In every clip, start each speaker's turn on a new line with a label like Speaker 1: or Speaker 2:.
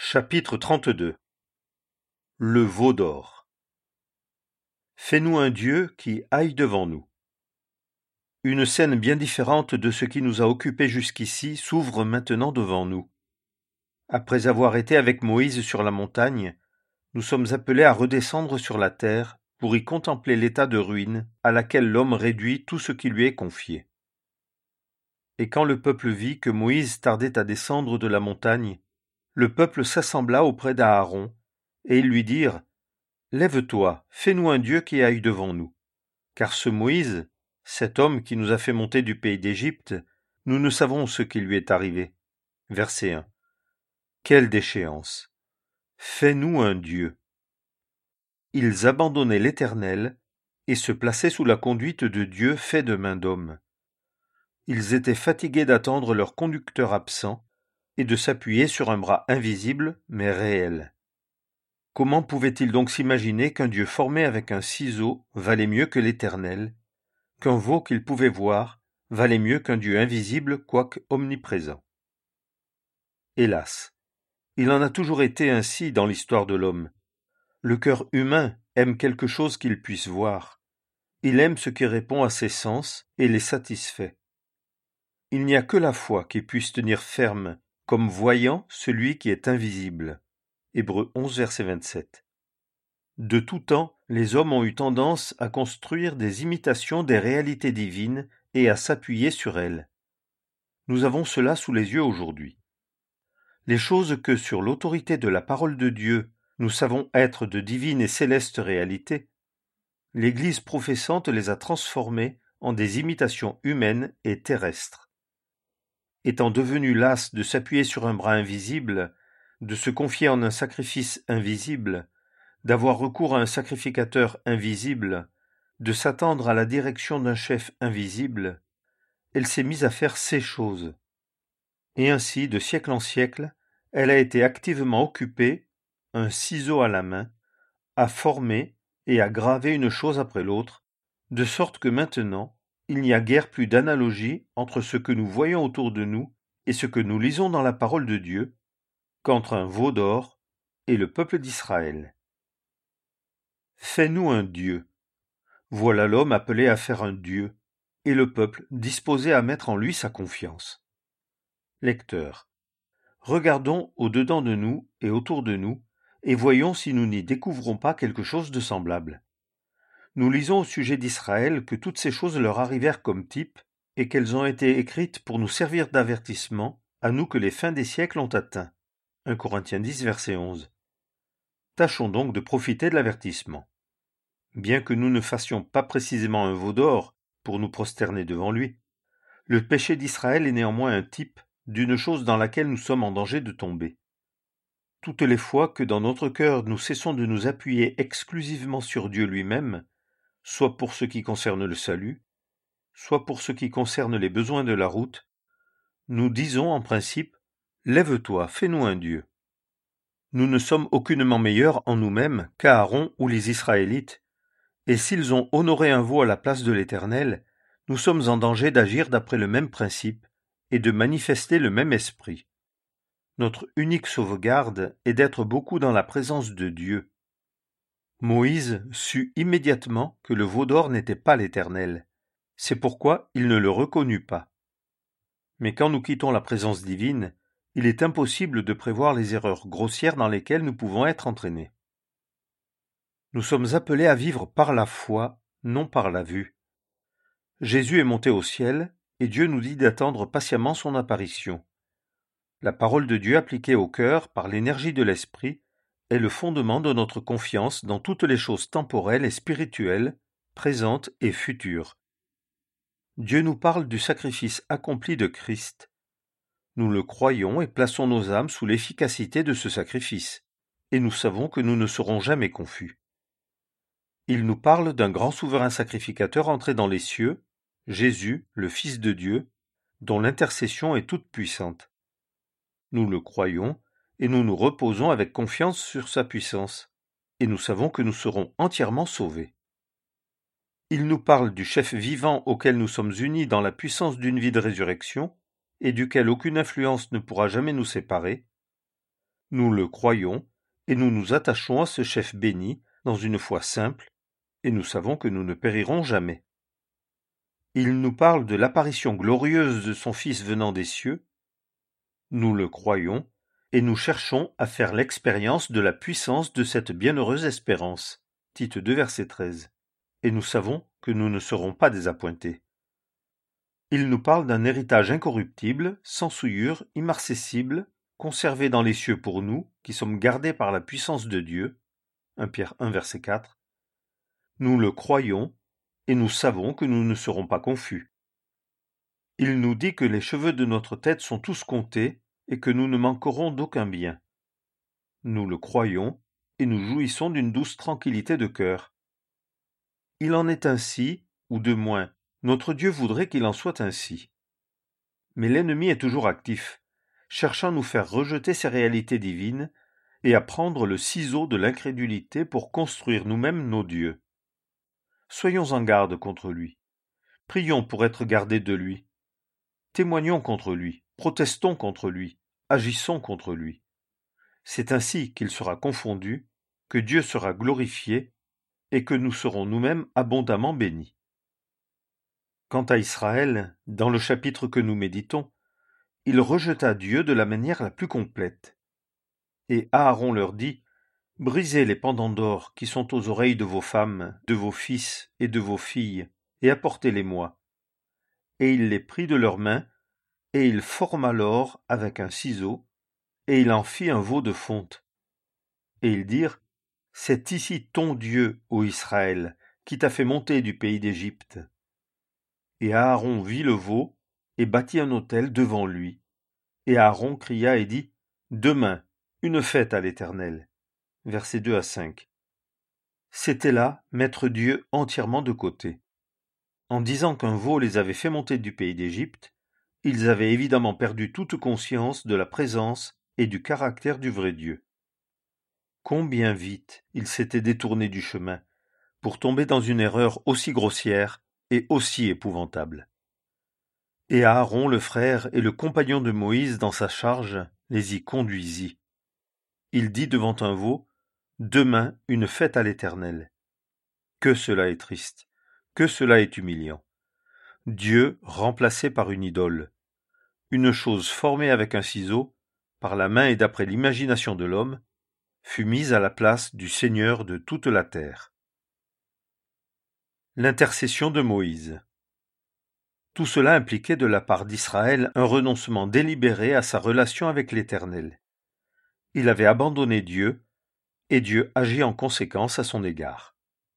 Speaker 1: Chapitre 32. Le veau d'or. Fais-nous un Dieu qui aille devant nous. Une scène bien différente de ce qui nous a occupés jusqu'ici s'ouvre maintenant devant nous. Après avoir été avec Moïse sur la montagne, nous sommes appelés à redescendre sur la terre pour y contempler l'état de ruine à laquelle l'homme réduit tout ce qui lui est confié. Et quand le peuple vit que Moïse tardait à descendre de la montagne, le peuple s'assembla auprès d'Aaron, et ils lui dirent: Lève-toi, fais-nous un Dieu qui aille devant nous. Car ce Moïse, cet homme qui nous a fait monter du pays d'Égypte, nous ne savons ce qui lui est arrivé. Verset 1. Quelle déchéance! Fais-nous un Dieu. Ils abandonnaient l'Éternel et se plaçaient sous la conduite de Dieu fait de main d'homme. Ils étaient fatigués d'attendre leur conducteur absent et de s'appuyer sur un bras invisible mais réel. Comment pouvaient-ils donc s'imaginer qu'un Dieu formé avec un ciseau valait mieux que l'Éternel, qu'un veau qu'ils pouvaient voir valait mieux qu'un Dieu invisible quoique omniprésent? Hélas, il en a toujours été ainsi dans l'histoire de l'homme. Le cœur humain aime quelque chose qu'il puisse voir. Il aime ce qui répond à ses sens et les satisfait. Il n'y a que la foi qui puisse tenir ferme, comme voyant celui qui est invisible. Hébreux 11, verset 27. De tout temps, les hommes ont eu tendance à construire des imitations des réalités divines et à s'appuyer sur elles. Nous avons cela sous les yeux aujourd'hui. Les choses que, sur l'autorité de la parole de Dieu, nous savons être de divines et célestes réalités, l'Église professante les a transformées en des imitations humaines et terrestres. Étant devenue lasse de s'appuyer sur un bras invisible, de se confier en un sacrifice invisible, d'avoir recours à un sacrificateur invisible, de s'attendre à la direction d'un chef invisible, elle s'est mise à faire ces choses. Et ainsi, de siècle en siècle, elle a été activement occupée, un ciseau à la main, à former et à graver une chose après l'autre, de sorte que maintenant, il n'y a guère plus d'analogie entre ce que nous voyons autour de nous et ce que nous lisons dans la parole de Dieu, qu'entre un veau d'or et le peuple d'Israël. Fais-nous un Dieu. Voilà l'homme appelé à faire un Dieu, et le peuple disposé à mettre en lui sa confiance. Lecteur, regardons au-dedans de nous et autour de nous, et voyons si nous n'y découvrons pas quelque chose de semblable. Nous lisons au sujet d'Israël que toutes ces choses leur arrivèrent comme type, et qu'elles ont été écrites pour nous servir d'avertissement, à nous que les fins des siècles ont atteints. 1 Corinthiens 10, verset 11. Tâchons donc de profiter de l'avertissement. Bien que nous ne fassions pas précisément un veau d'or pour nous prosterner devant lui, le péché d'Israël est néanmoins un type d'une chose dans laquelle nous sommes en danger de tomber. Toutes les fois que dans notre cœur nous cessons de nous appuyer exclusivement sur Dieu lui-même, soit pour ce qui concerne le salut, soit pour ce qui concerne les besoins de la route, nous disons en principe: Lève-toi, fais-nous un Dieu. Nous ne sommes aucunement meilleurs en nous-mêmes qu'Aaron ou les Israélites, et s'ils ont honoré un veau à la place de l'Éternel, nous sommes en danger d'agir d'après le même principe et de manifester le même esprit. Notre unique sauvegarde est d'être beaucoup dans la présence de Dieu. Moïse sut immédiatement que le veau d'or n'était pas l'Éternel. C'est pourquoi il ne le reconnut pas. Mais quand nous quittons la présence divine, il est impossible de prévoir les erreurs grossières dans lesquelles nous pouvons être entraînés. Nous sommes appelés à vivre par la foi, non par la vue. Jésus est monté au ciel, et Dieu nous dit d'attendre patiemment son apparition. La parole de Dieu appliquée au cœur par l'énergie de l'esprit est le fondement de notre confiance dans toutes les choses temporelles et spirituelles, présentes et futures. Dieu nous parle du sacrifice accompli de Christ. Nous le croyons et plaçons nos âmes sous l'efficacité de ce sacrifice, et nous savons que nous ne serons jamais confus. Il nous parle d'un grand souverain sacrificateur entré dans les cieux, Jésus, le Fils de Dieu, dont l'intercession est toute puissante. Nous le croyons, et nous nous reposons avec confiance sur sa puissance, et nous savons que nous serons entièrement sauvés. Il nous parle du chef vivant auquel nous sommes unis dans la puissance d'une vie de résurrection, et duquel aucune influence ne pourra jamais nous séparer. Nous le croyons, et nous nous attachons à ce chef béni dans une foi simple, et nous savons que nous ne périrons jamais. Il nous parle de l'apparition glorieuse de son Fils venant des cieux. Nous le croyons, et nous cherchons à faire l'expérience de la puissance de cette bienheureuse espérance. Tite 2, verset 13. Et nous savons que nous ne serons pas désappointés. Il nous parle d'un héritage incorruptible, sans souillure, immarcessible, conservé dans les cieux pour nous, qui sommes gardés par la puissance de Dieu. 1 Pierre 1, verset 4. Nous le croyons, et nous savons que nous ne serons pas confus. Il nous dit que les cheveux de notre tête sont tous comptés, et que nous ne manquerons d'aucun bien. Nous le croyons, et nous jouissons d'une douce tranquillité de cœur. Il en est ainsi, ou de moins, notre Dieu voudrait qu'il en soit ainsi. Mais l'ennemi est toujours actif, cherchant à nous faire rejeter ces réalités divines et à prendre le ciseau de l'incrédulité pour construire nous-mêmes nos dieux. Soyons en garde contre lui. Prions pour être gardés de lui. Témoignons contre lui, protestons contre lui, agissons contre lui. C'est ainsi qu'il sera confondu, que Dieu sera glorifié et que nous serons nous-mêmes abondamment bénis. Quant à Israël, dans le chapitre que nous méditons, il rejeta Dieu de la manière la plus complète. Et Aaron leur dit, « Brisez les pendants d'or qui sont aux oreilles de vos femmes, de vos fils et de vos filles, et apportez-les-moi. » Et il les prit de leurs mains, et il forma l'or avec un ciseau, et il en fit un veau de fonte. Et ils dirent, « C'est ici ton Dieu, ô Israël, qui t'a fait monter du pays d'Égypte. » Et Aaron vit le veau, et bâtit un autel devant lui. Et Aaron cria et dit, « Demain, une fête à l'Éternel. » Versets 2 à 5. C'était là mettre Dieu entièrement de côté. En disant qu'un veau les avait fait monter du pays d'Égypte, ils avaient évidemment perdu toute conscience de la présence et du caractère du vrai Dieu. Combien vite ils s'étaient détournés du chemin, pour tomber dans une erreur aussi grossière et aussi épouvantable. Et Aaron le frère et le compagnon de Moïse dans sa charge les y conduisit. Il dit devant un veau, « Demain une fête à l'Éternel. » Que cela est triste, que cela est humiliant. Dieu remplacé par une idole. Une chose formée avec un ciseau, par la main et d'après l'imagination de l'homme, fut mise à la place du Seigneur de toute la terre. L'intercession de Moïse. Tout cela impliquait de la part d'Israël un renoncement délibéré à sa relation avec l'Éternel. Il avait abandonné Dieu, et Dieu agit en conséquence à son égard.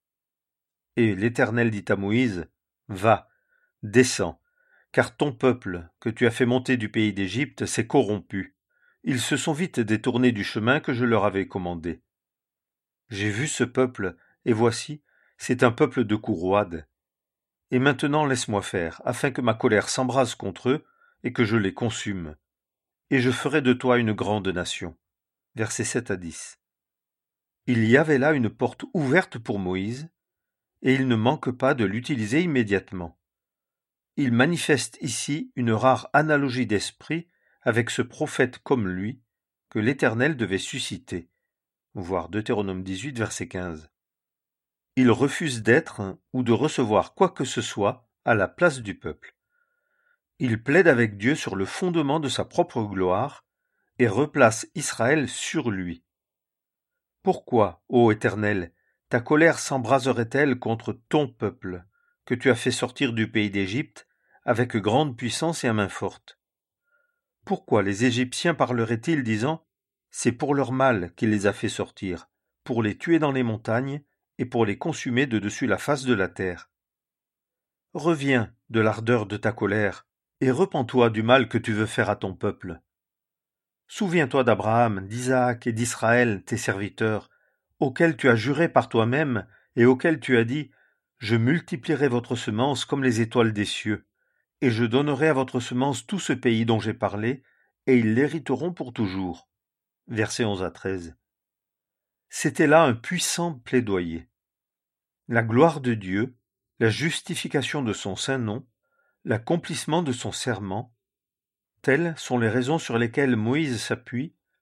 Speaker 1: Et l'Éternel dit à Moïse, « Va, descends, car ton peuple, que tu as fait monter du pays d'Égypte, s'est corrompu. Ils se sont vite détournés du chemin que je leur avais commandé. J'ai vu ce peuple, et voici, c'est un peuple de cou roide. Et maintenant laisse-moi faire, afin que ma colère s'embrase contre eux, et que je les consume. Et je ferai de toi une grande nation. » Versets 7 à 10. Il y avait là une porte ouverte pour Moïse, et il ne manque pas de l'utiliser immédiatement. Il manifeste ici une rare analogie d'esprit avec ce prophète comme lui que l'Éternel devait susciter. Voir Deutéronome 18, verset 15. Il refuse d'être ou de recevoir quoi que ce soit à la place du peuple. Il plaide avec Dieu sur le fondement de sa propre gloire et replace Israël sur lui. Pourquoi, ô Éternel, ta colère s'embraserait-elle contre ton peuple, que tu as fait sortir du pays d'Égypte avec grande puissance et à main forte? Pourquoi les Égyptiens parleraient-ils disant « C'est pour leur mal qu'il les a fait sortir, pour les tuer dans les montagnes et pour les consumer de dessus la face de la terre ?» Reviens de l'ardeur de ta colère et repens-toi du mal que tu veux faire à ton peuple. Souviens-toi d'Abraham, d'Isaac et d'Israël, tes serviteurs, auxquels tu as juré par toi-même et auxquels tu as dit « Je multiplierai votre semence comme les étoiles des cieux, et je donnerai à votre semence tout ce pays dont j'ai parlé, et ils l'hériteront pour toujours. » Versets 11 à 13. C'était là un puissant plaidoyer. La gloire de Dieu, la justification de son saint nom, l'accomplissement de son serment, telles sont les raisons sur lesquelles Moïse s'appuie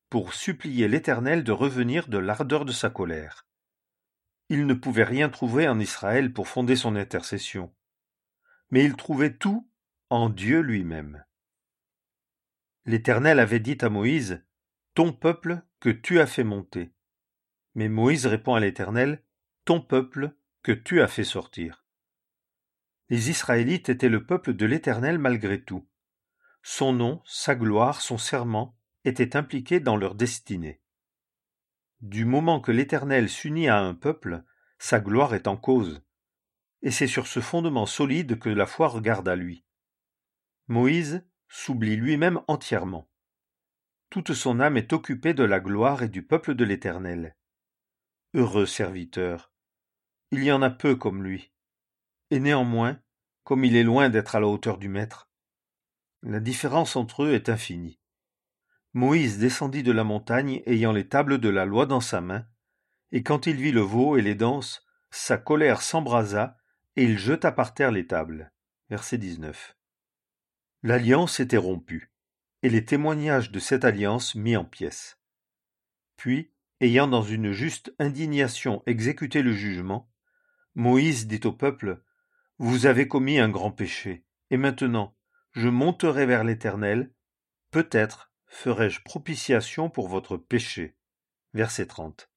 Speaker 1: pour supplier l'Éternel de revenir de l'ardeur de sa colère. Il ne pouvait rien trouver en Israël pour fonder son intercession, mais il trouvait tout en Dieu lui-même. L'Éternel avait dit à Moïse, « Ton peuple que tu as fait monter. » Mais Moïse répond à l'Éternel, « Ton peuple que tu as fait sortir. » Les Israélites étaient le peuple de l'Éternel malgré tout. Son nom, sa gloire, son serment étaient impliqués dans leur destinée. Du moment que l'Éternel s'unit à un peuple, sa gloire est en cause, et c'est sur ce fondement solide que la foi regarde à lui. Moïse s'oublie lui-même entièrement. Toute son âme est occupée de la gloire et du peuple de l'Éternel. Heureux serviteur, il y en a peu comme lui, et néanmoins, comme il est loin d'être à la hauteur du Maître, la différence entre eux est infinie. Moïse descendit de la montagne ayant les tables de la loi dans sa main, et quand il vit le veau et les danses, sa colère s'embrasa, et il jeta par terre les tables. Verset 19. L'alliance était rompue, et les témoignages de cette alliance mis en pièces. Puis, ayant dans une juste indignation exécuté le jugement, Moïse dit au peuple, « Vous avez commis un grand péché, et maintenant, je monterai vers l'Éternel, peut-être ferai-je propitiation pour votre péché. » Verset 30.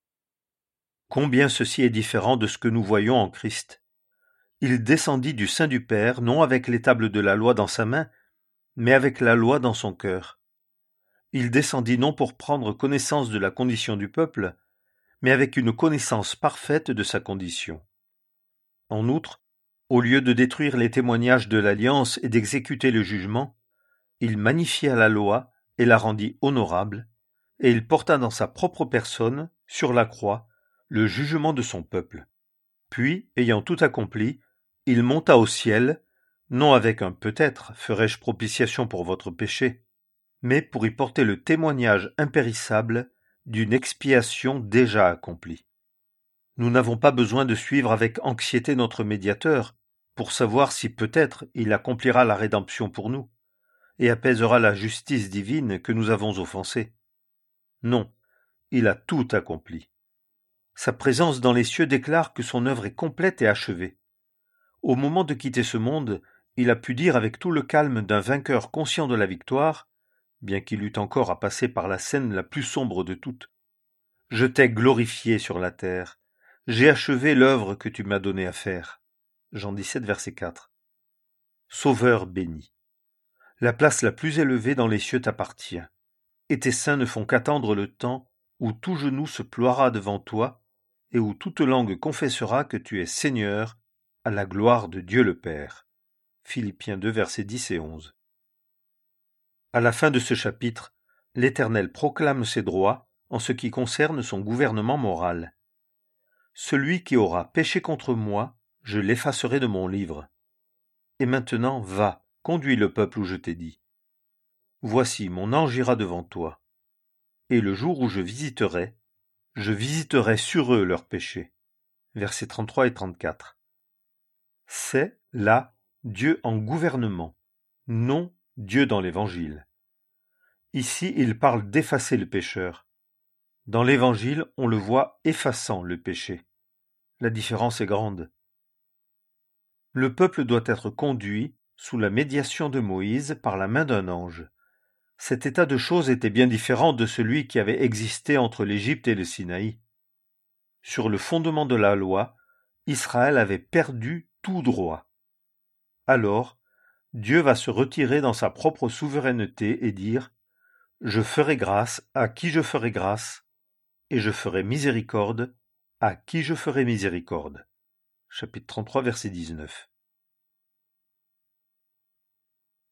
Speaker 1: Combien ceci est différent de ce que nous voyons en Christ. Il descendit du sein du Père, non avec les tables de la loi dans sa main, mais avec la loi dans son cœur. Il descendit non pour prendre connaissance de la condition du peuple, mais avec une connaissance parfaite de sa condition. En outre, au lieu de détruire les témoignages de l'alliance et d'exécuter le jugement, il magnifia la loi et la rendit honorable, et il porta dans sa propre personne, sur la croix, le jugement de son peuple. Puis, ayant tout accompli, il monta au ciel, non avec un peut-être ferai-je propitiation pour votre péché, mais pour y porter le témoignage impérissable d'une expiation déjà accomplie. Nous n'avons pas besoin de suivre avec anxiété notre médiateur pour savoir si peut-être il accomplira la rédemption pour nous et apaisera la justice divine que nous avons offensée. Non, il a tout accompli. Sa présence dans les cieux déclare que son œuvre est complète et achevée. Au moment de quitter ce monde, il a pu dire avec tout le calme d'un vainqueur conscient de la victoire, bien qu'il eût encore à passer par la scène la plus sombre de toutes. « Je t'ai glorifié sur la terre. J'ai achevé l'œuvre que tu m'as donné à faire. » Jean 17, verset 4. Sauveur béni, la place la plus élevée dans les cieux t'appartient, et tes saints ne font qu'attendre le temps où tout genou se ploiera devant toi, et où toute langue confessera que tu es Seigneur, à la gloire de Dieu le Père. Philippiens 2, versets 10 et 11. À la fin de ce chapitre, l'Éternel proclame ses droits en ce qui concerne son gouvernement moral. Celui qui aura péché contre moi, je l'effacerai de mon livre. Et maintenant, va, conduis le peuple où je t'ai dit. Voici, mon ange ira devant toi. Et le jour où je visiterai sur eux leurs péchés. Versets 33 et 34. C'est, là, Dieu en gouvernement, non Dieu dans l'Évangile. Ici, il parle d'effacer le pécheur. Dans l'Évangile, on le voit effaçant le péché. La différence est grande. Le peuple doit être conduit, sous la médiation de Moïse, par la main d'un ange. Cet état de choses était bien différent de celui qui avait existé entre l'Égypte et le Sinaï. Sur le fondement de la loi, Israël avait perdu tout droit. Alors, Dieu va se retirer dans sa propre souveraineté et dire « Je ferai grâce à qui je ferai grâce, et je ferai miséricorde à qui je ferai miséricorde. » Chapitre 33, verset 19.